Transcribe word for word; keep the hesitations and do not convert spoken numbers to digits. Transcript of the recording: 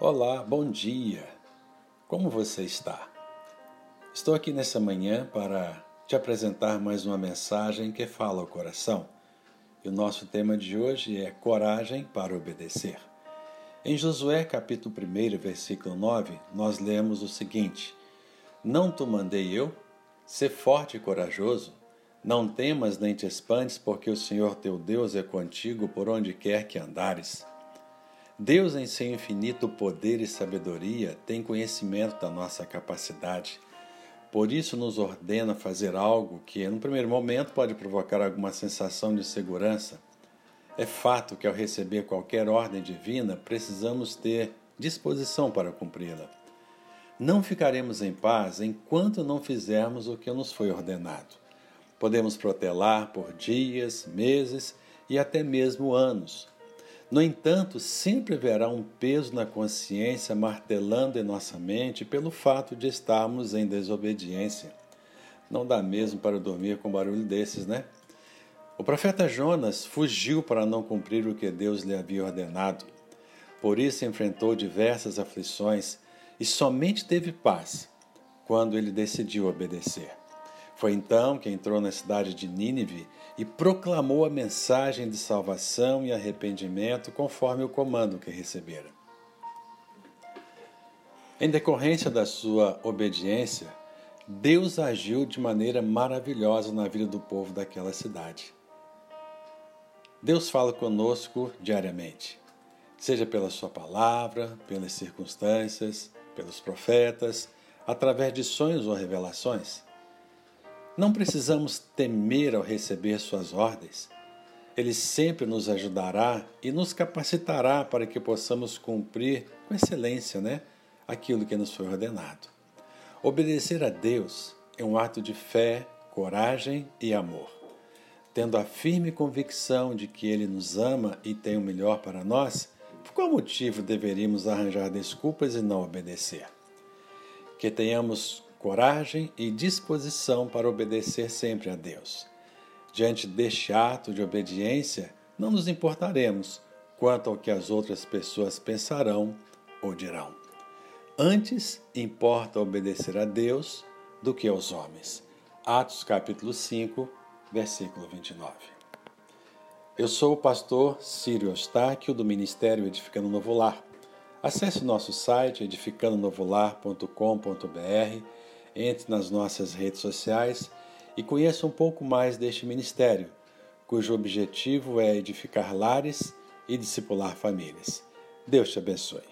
Olá, bom dia! Como você está? Estou aqui nessa manhã para te apresentar mais uma mensagem que fala ao coração. E o nosso tema de hoje é coragem para obedecer. Em Josué capítulo um, versículo nove, nós lemos o seguinte: Não te mandei eu? Sê forte e corajoso. Não temas nem te espantes, porque o Senhor teu Deus é contigo por onde quer que andares. Deus, em seu infinito poder e sabedoria, tem conhecimento da nossa capacidade. Por isso nos ordena fazer algo que, no primeiro momento, pode provocar alguma sensação de segurança. É fato que, ao receber qualquer ordem divina, precisamos ter disposição para cumpri-la. Não ficaremos em paz enquanto não fizermos o que nos foi ordenado. Podemos protelar por dias, meses e até mesmo anos. No entanto, sempre haverá um peso na consciência martelando em nossa mente pelo fato de estarmos em desobediência. Não dá mesmo para dormir com barulho desses, né? O profeta Jonas fugiu para não cumprir o que Deus lhe havia ordenado. Por isso enfrentou diversas aflições e somente teve paz quando ele decidiu obedecer. Foi então que entrou na cidade de Nínive e proclamou a mensagem de salvação e arrependimento conforme o comando que recebera. Em decorrência da sua obediência, Deus agiu de maneira maravilhosa na vida do povo daquela cidade. Deus fala conosco diariamente, seja pela sua palavra, pelas circunstâncias, pelos profetas, através de sonhos ou revelações. Não precisamos temer ao receber suas ordens. Ele sempre nos ajudará e nos capacitará para que possamos cumprir com excelência, né, aquilo que nos foi ordenado. Obedecer a Deus é um ato de fé, coragem e amor. Tendo a firme convicção de que Ele nos ama e tem o melhor para nós, por qual motivo deveríamos arranjar desculpas e não obedecer? Que tenhamos coragem e disposição para obedecer sempre a Deus. Diante deste ato de obediência, não nos importaremos quanto ao que as outras pessoas pensarão ou dirão. Antes, importa obedecer a Deus do que aos homens. Atos capítulo cinco, versículo vinte e nove. Eu sou o pastor Círio Eustáquio, do Ministério Edificando Novo Lar. Acesse o nosso site edificando novo lar ponto com ponto br, entre nas nossas redes sociais e conheça um pouco mais deste ministério, cujo objetivo é edificar lares e discipular famílias. Deus te abençoe.